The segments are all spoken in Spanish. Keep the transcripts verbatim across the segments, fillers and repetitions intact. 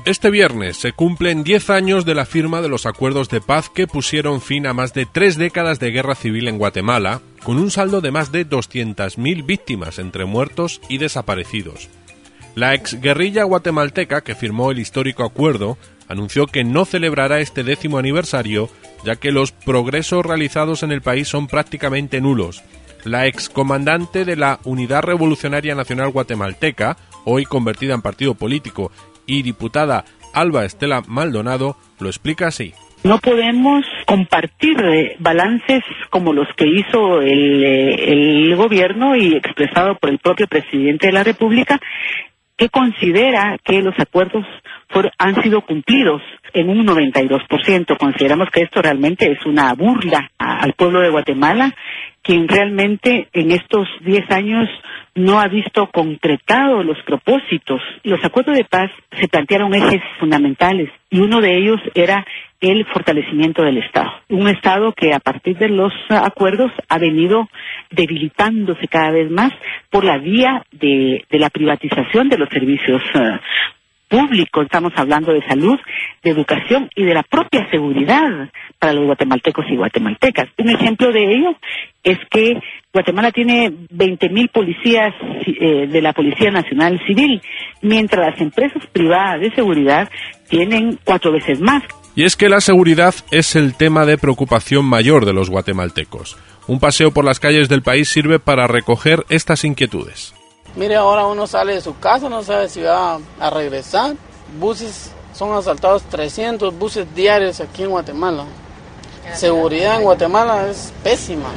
Este viernes se cumplen diez años de la firma de los acuerdos de paz que pusieron fin a más de tres décadas de guerra civil en Guatemala, con un saldo de más de doscientas mil víctimas entre muertos y desaparecidos. La exguerrilla guatemalteca que firmó el histórico acuerdo anunció que no celebrará este décimo aniversario, ya que los progresos realizados en el país son prácticamente nulos. La excomandante de la Unidad Revolucionaria Nacional Guatemalteca, hoy convertida en partido político, y diputada Alba Estela Maldonado, lo explica así. No podemos compartir balances como los que hizo el, el gobierno y expresado por el propio presidente de la República, que considera que los acuerdos for, han sido cumplidos en un noventa y dos por ciento. Consideramos que esto realmente es una burla a, al pueblo de Guatemala, quien realmente en estos diez años no ha visto concretados los propósitos. Los acuerdos de paz se plantearon ejes fundamentales y uno de ellos era el fortalecimiento del Estado. Un Estado que a partir de los acuerdos ha venido debilitándose cada vez más por la vía de, de la privatización de los servicios uh, públicos. Estamos hablando de salud, de educación y de la propia seguridad para los guatemaltecos y guatemaltecas. Un ejemplo de ello es que Guatemala tiene veinte mil policías eh, de la Policía Nacional Civil, mientras las empresas privadas de seguridad tienen cuatro veces más. Y es que la seguridad es el tema de preocupación mayor de los guatemaltecos. Un paseo por las calles del país sirve para recoger estas inquietudes. Mire, ahora uno sale de su casa, no sabe si va a regresar. Buses son asaltados, trescientos buses diarios aquí en Guatemala. Seguridad en Guatemala es pésima.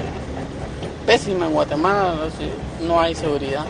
Pésima en Guatemala, no hay seguridad.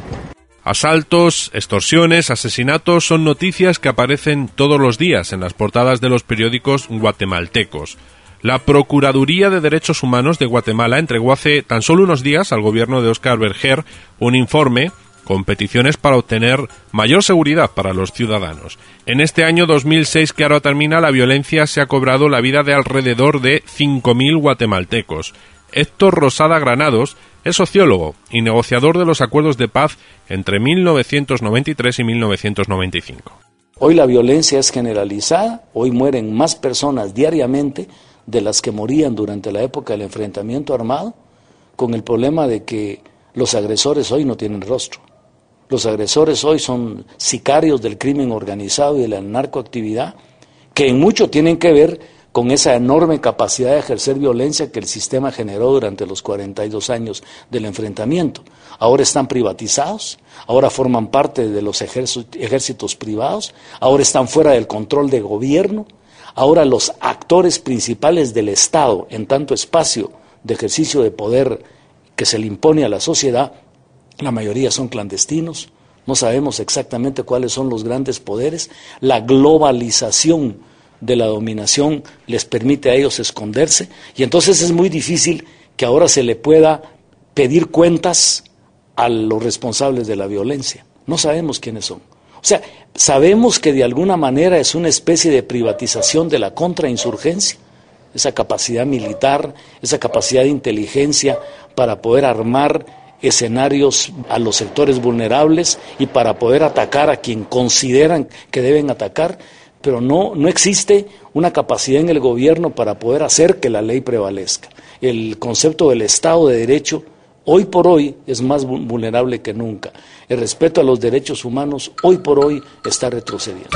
Asaltos, extorsiones, asesinatos son noticias que aparecen todos los días en las portadas de los periódicos guatemaltecos. La Procuraduría de Derechos Humanos de Guatemala entregó hace tan solo unos días al gobierno de Óscar Berger un informe con peticiones para obtener mayor seguridad para los ciudadanos. En este año dos mil seis que ahora termina, la violencia se ha cobrado la vida de alrededor de cinco mil guatemaltecos. Héctor Rosada Granados es sociólogo y negociador de los acuerdos de paz entre mil novecientos noventa y tres y mil novecientos noventa y cinco. Hoy la violencia es generalizada, hoy mueren más personas diariamente de las que morían durante la época del enfrentamiento armado, con el problema de que los agresores hoy no tienen rostro. Los agresores hoy son sicarios del crimen organizado y de la narcoactividad, que en mucho tienen que ver con esa enorme capacidad de ejercer violencia que el sistema generó durante los cuarenta y dos años del enfrentamiento. Ahora están privatizados, ahora forman parte de los ejércitos privados, ahora están fuera del control de gobierno, ahora los actores principales del Estado en tanto espacio de ejercicio de poder que se le impone a la sociedad, la mayoría son clandestinos, no sabemos exactamente cuáles son los grandes poderes, la globalización de la dominación les permite a ellos esconderse, y entonces es muy difícil que ahora se le pueda pedir cuentas a los responsables de la violencia. No sabemos quiénes son. O sea, sabemos que de alguna manera es una especie de privatización de la contrainsurgencia, esa capacidad militar, esa capacidad de inteligencia para poder armar escenarios a los sectores vulnerables y para poder atacar a quien consideran que deben atacar, pero no, no existe una capacidad en el gobierno para poder hacer que la ley prevalezca. El concepto del Estado de Derecho hoy por hoy es más vulnerable que nunca. El respeto a los derechos humanos hoy por hoy está retrocediendo.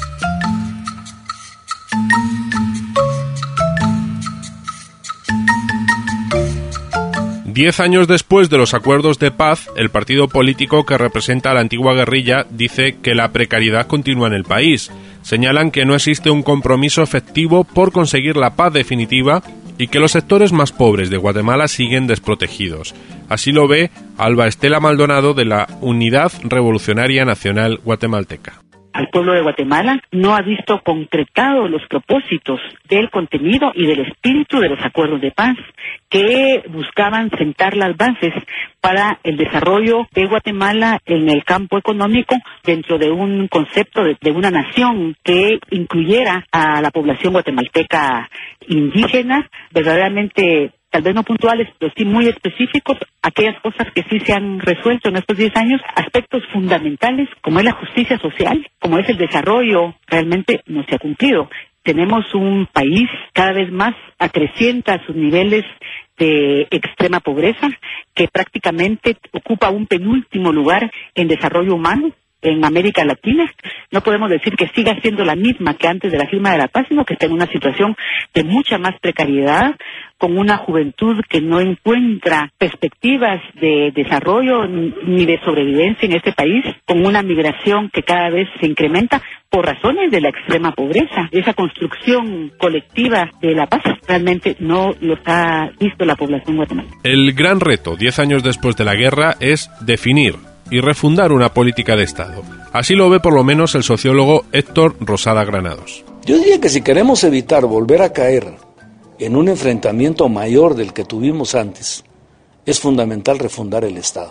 Diez años después de los acuerdos de paz, el partido político que representa a la antigua guerrilla dice que la precariedad continúa en el país. Señalan que no existe un compromiso efectivo por conseguir la paz definitiva y que los sectores más pobres de Guatemala siguen desprotegidos. Así lo ve Alba Estela Maldonado de la Unidad Revolucionaria Nacional Guatemalteca. Al pueblo de Guatemala no ha visto concretados los propósitos del contenido y del espíritu de los acuerdos de paz que buscaban sentar las bases para el desarrollo de Guatemala en el campo económico dentro de un concepto de, de una nación que incluyera a la población guatemalteca indígena, verdaderamente tal vez no puntuales, pero sí muy específicos, aquellas cosas que sí se han resuelto en estos diez años, aspectos fundamentales como es la justicia social, como es el desarrollo, realmente no se ha cumplido. Tenemos un país cada vez más acrecienta sus niveles de extrema pobreza, que prácticamente ocupa un penúltimo lugar en desarrollo humano en América Latina. No podemos decir que siga siendo la misma que antes de la firma de la paz, sino que está en una situación de mucha más precariedad, con una juventud que no encuentra perspectivas de desarrollo ni de sobrevivencia en este país, con una migración que cada vez se incrementa por razones de la extrema pobreza. Esa construcción colectiva de la paz realmente no lo ha visto la población guatemalteca. El gran reto, diez años después de la guerra, es definir y refundar una política de Estado. Así lo ve por lo menos el sociólogo Héctor Rosada Granados. Yo diría que si queremos evitar volver a caer en un enfrentamiento mayor del que tuvimos antes, es fundamental refundar el Estado.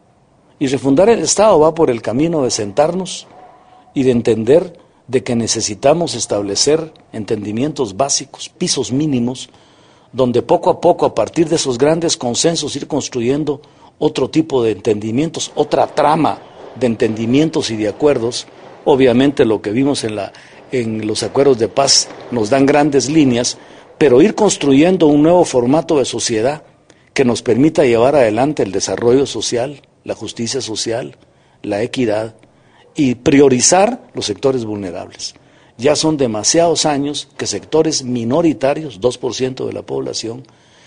Y refundar el Estado va por el camino de sentarnos y de entender de que necesitamos establecer entendimientos básicos, pisos mínimos, donde poco a poco, a partir de esos grandes consensos, ir construyendo otro tipo de entendimientos, otra trama de entendimientos y de acuerdos. Obviamente lo que vimos en, la, en los acuerdos de paz nos dan grandes líneas, pero ir construyendo un nuevo formato de sociedad que nos permita llevar adelante el desarrollo social, la justicia social, la equidad y priorizar los sectores vulnerables. Ya son demasiados años que sectores minoritarios, dos por ciento de la población,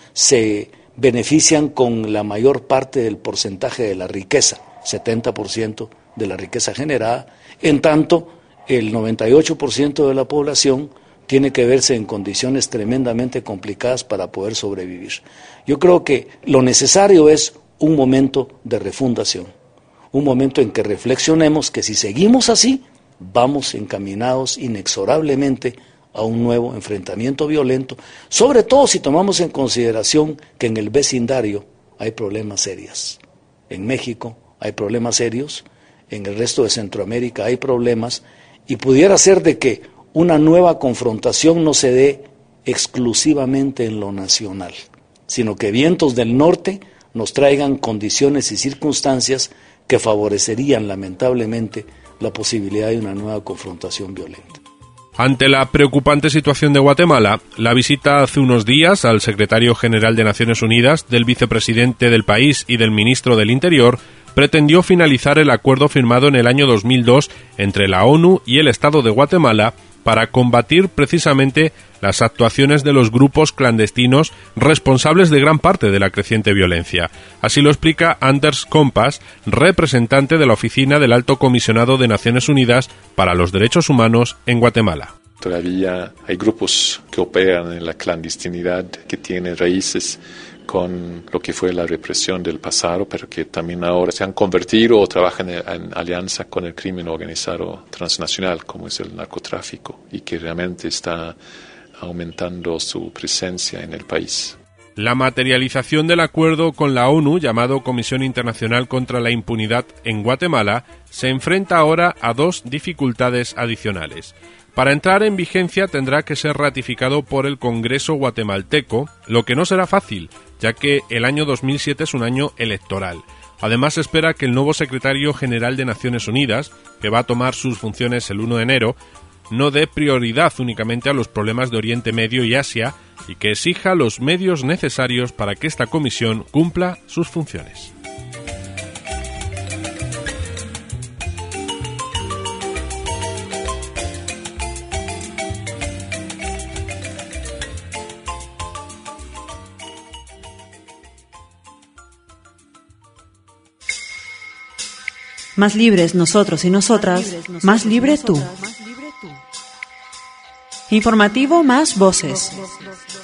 se benefician con la mayor parte del porcentaje de la riqueza, setenta por ciento de la riqueza generada, en tanto el noventa y ocho por ciento de la población tiene que verse en condiciones tremendamente complicadas para poder sobrevivir. Yo creo que lo necesario es un momento de refundación, un momento en que reflexionemos que si seguimos así, vamos encaminados inexorablemente a un nuevo enfrentamiento violento, sobre todo si tomamos en consideración que en el vecindario hay problemas serios. En México hay problemas serios, en el resto de Centroamérica hay problemas, y pudiera ser de que una nueva confrontación no se dé exclusivamente en lo nacional, sino que vientos del norte nos traigan condiciones y circunstancias que favorecerían lamentablemente la posibilidad de una nueva confrontación violenta. Ante la preocupante situación de Guatemala, la visita hace unos días al secretario general de Naciones Unidas, del vicepresidente del país y del ministro del Interior pretendió finalizar el acuerdo firmado en el año dos mil dos entre la ONU y el Estado de Guatemala para combatir precisamente las actuaciones de los grupos clandestinos responsables de gran parte de la creciente violencia. Así lo explica Anders Kompas, representante de la Oficina del Alto Comisionado de Naciones Unidas para los Derechos Humanos en Guatemala. Todavía hay grupos que operan en la clandestinidad, que tienen raíces con lo que fue la represión del pasado, pero que también ahora se han convertido o trabajan en, en alianza con el crimen organizado transnacional, como es el narcotráfico, y que realmente está aumentando su presencia en el país. La materialización del acuerdo con la ONU, llamado Comisión Internacional contra la Impunidad en Guatemala, se enfrenta ahora a dos dificultades adicionales. Para entrar en vigencia tendrá que ser ratificado por el Congreso guatemalteco, lo que no será fácil, ya que el año dos mil siete es un año electoral. Además, se espera que el nuevo secretario general de Naciones Unidas, que va a tomar sus funciones el uno de enero, no dé prioridad únicamente a los problemas de Oriente Medio y Asia y que exija los medios necesarios para que esta comisión cumpla sus funciones. Más libres nosotros y nosotras, más libre tú. Informativo Más Voces.